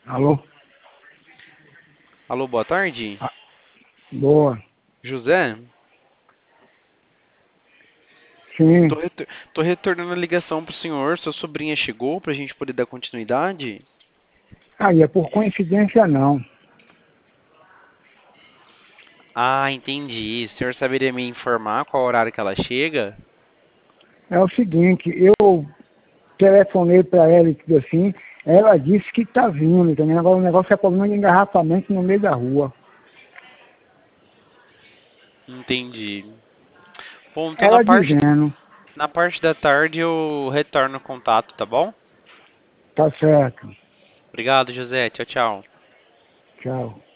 Alô? Alô, boa tarde. Ah, boa. José, tô, Sim. retor- tô retornando a ligação pro senhor. Sua sobrinha chegou pra gente poder dar continuidade? Aí, é por coincidência não. Ah, entendi. O senhor saberia me informar qual horário que ela chega? É o seguinte, eu telefonei para ela e tudo assim, ela disse que tá vindo, entendeu? Agora o negócio é problema de engarrafamento no meio da rua. Entendi. Bom, então Ela dizendo, na parte da tarde eu retorno o contato, tá bom? tá certo, Obrigado, José. Tchau, tchau. tchau.